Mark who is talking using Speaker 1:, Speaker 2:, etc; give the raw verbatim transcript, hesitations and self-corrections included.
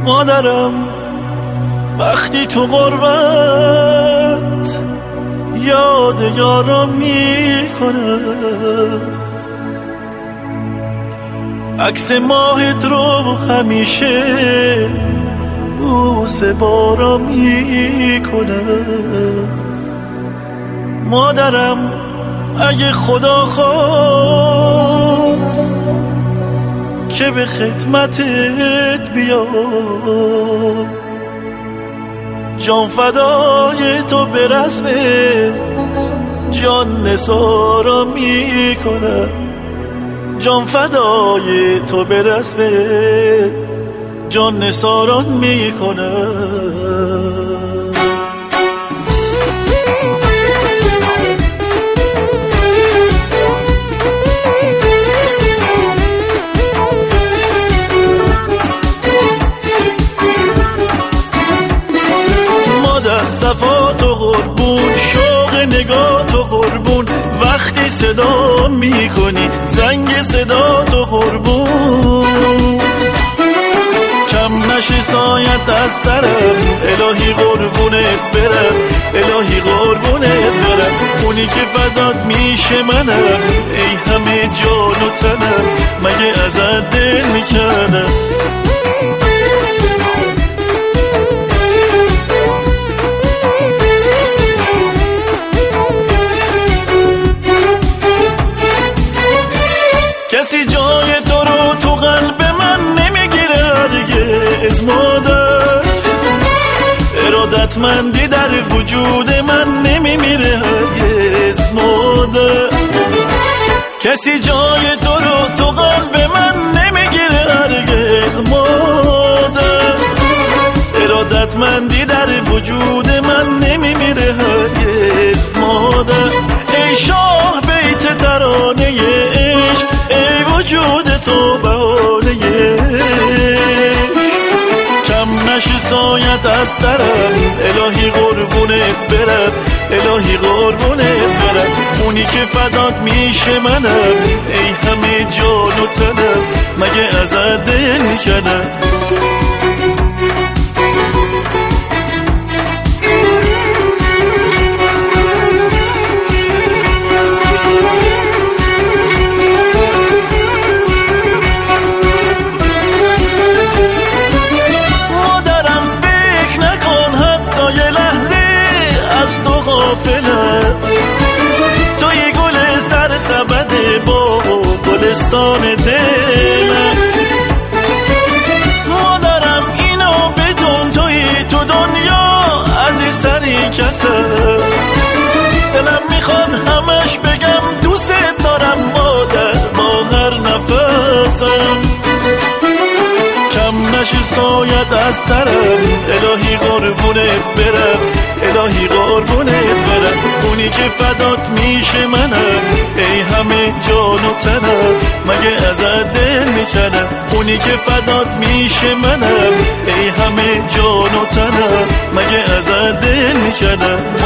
Speaker 1: مادرم وقتی تو غربت یاد یارم میکنه، عکس ماهت رو همیشه بوسه بارم میکنه. مادرم اگه خدا خواست که به خدمتت بیام، جان فدای تو به رسم جان نثارم میکنه، جان فدای تو به رسم جان نثارم میکنه. صفا تو قربون، شوق نگاه تو قربون، وقتی صدا میکنی زنگ صدا تو قربون، کم نشی سایت از سرم الهی قربونت برم، الهی قربونت برم، اونی که فدات میشه منم، ای همه جان و تنم، مگه ازت دل میکنم. کسی جای تو رو تو قلب من نمیگیره هرگز مادر، ارادتمندی در وجود من نمیمیره هرگز مادر، کسی جای تو رو تو قلب من نمیگیره هرگز مادر، ارادتمندی در وجود من نمیمیره هرگز مادر. ای شاه بیت ترانه عشق، ای وجود تو بهانه کم نشی سایت از سرم، الهی قربونت برم، الهی قربونت برم، اونی که فدات میشه منم، ای همه جان و تنم، مگه ازت دل میکنم. توی گل سر سبد با گلستان دلم، مادرم اینو بدون، توی تو دنیا عزیزتری کسم، دلم میخواد همش بگم دوست دارم مادر با هر نفسم، کم نشی سایت از سرم، الهی قربونت برم، الهی قربونت برم، اونی که فدات میشه منم، ای همه جان و تنم، مگه ازت دل میکنم، اونی که فدات میشه منم، ای همه جان و تنم، مگه ازت دل میکنم.